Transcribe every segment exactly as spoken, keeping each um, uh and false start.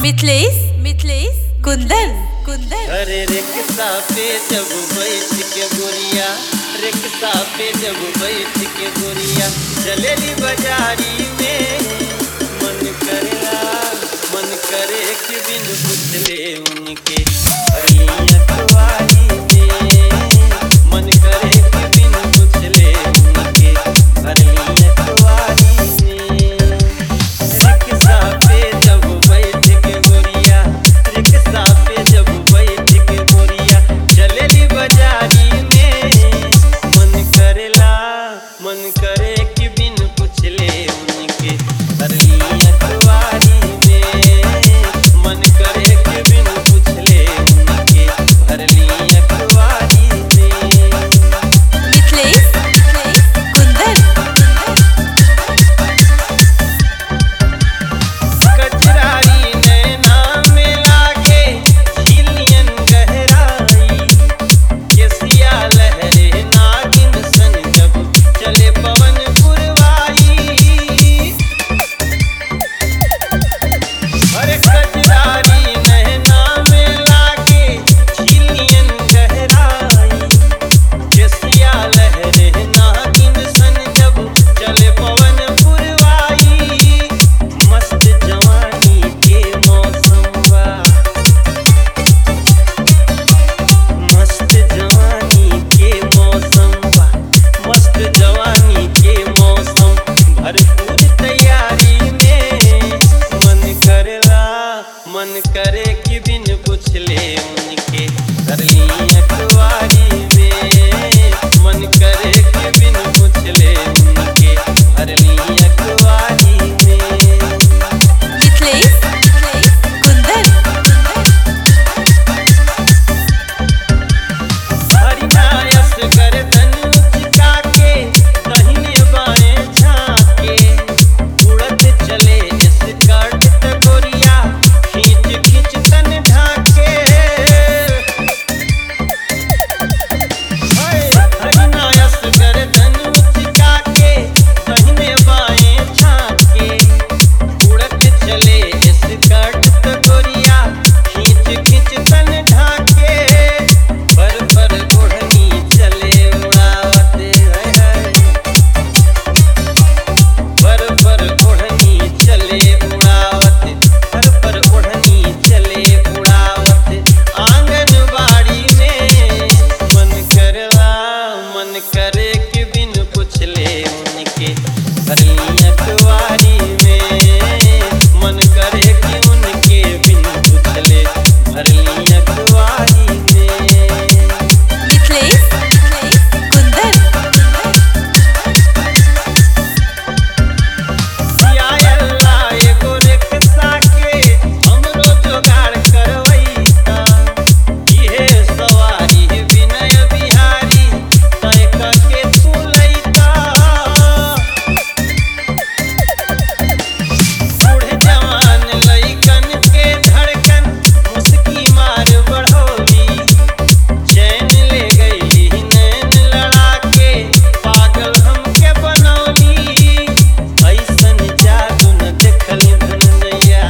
मिथलेश मिथलेश कुंदन कुंदन। अरे रिक्शा पे जब बैठ के गोरिया, रिक्शा पे जब बैठ के गोरिया चलेली बाजारी में, मन करेला मन करे कि बिन पूछले उनके भरली अखबारी में, मन करे कि बिन पूछले उनके भरली अखबारी में। रिक्शा पे जब बैठ के गोरिया, रिक्शा पे जब बैठ के गोरिया चलेली बाजारी में, मन करेला मन करे कि बिन पूछले उनके भरली अखबारी में, मन करे कि बिन पूछले उनके भरली अखबारी में। मिथलेश कुंदन कचरारी नैना में लागे झिलियन गहराई, केसिया लहरे नागिन सन जब चले पवन पुरवाई। अरे कचरारी नैना में लागे झिलियन गहराई, केसिया लहरे नागिन सन जब चले पवन पुरवाई। मस्त जवानी के मौसम बा, मस्त जवानी के मौसम बा, मस्त जवानी के मौसम भरपूर तैयारी में, मन करेला मन करे कि बिन पूछले उनके भरली अखबारी में, मन करे कि बिन पूछले उनके भरली अखबारी में। मिथलेश कुंदन हरिनायस गर्दन उचका के दाहिने बाएं झांके, उड़त चले स्कर्ट त गोरिया खींच खींच तन ढाके। हाय हरिनायस गर्दन उचका के दाहिने बाएं झांके, उड़त चले स्कर्ट त गोरिया खींच खींच तन ढाके। पर पर ओढ़नी चले उड़ावते है है, पर पर ओढ़नी चले उड़ावते, पर पर ओढ़नी चले उड़ावते आंगनबाड़ी में, मन करवा मन करे कि बिन पूछले उनके भरली अखबारी में, मन करे कि उनके बिन पूछले भरली अखबारी में। मिथलेश कुंदन या अल्लाह एगो रिक्शा के हमरो जोगाड़ करवैता, इहे सवारी विनय बिहारी तय करके तू लैता। बूढ़े जवान लइकन के धड़कन मुस्की मार बढ़ोली, चैन ले गई नैन लड़ा के पागल हमके बनौली। ऐसन जादू न देखली धनैया,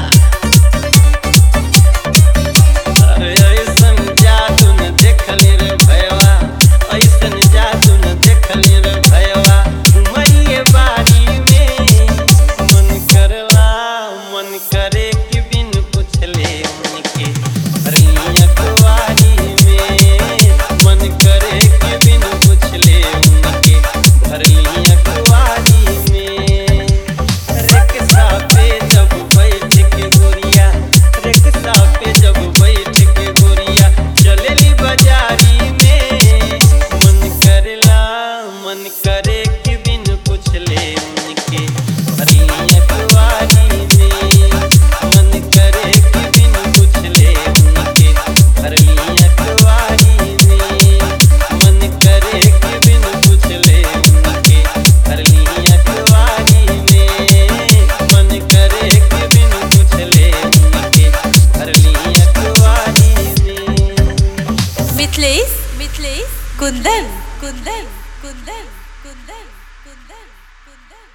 अरे ऐसन जादू न देखली रे भैया, ऐसन जादू न देखली रे भैया उमरिए बारी में, मन करला मन करे कि बिन पूछले उनके भरली अखबारी में, मन करे कि बिन पूछले उनके भरली अखबारी में। रिक्शा पे जब बैठ के गोरिया, रिक्शा पे जब बैठ के गोरिया चलेली बाजारी में, मन करेला मन करे कि बिन पूछले उनके भरली अखबारी में, मन करे कि बिन पूछले उनके भरली अखबारी में, मन करे कि बिन पूछले उनके भरली अखबारी में, मन करे कि बिन पूछले उनके भरली अखबारी में। मिथलेश मिथलेश कुंदन कुंदन कुंदन कुंदन कुंदन कुंदन।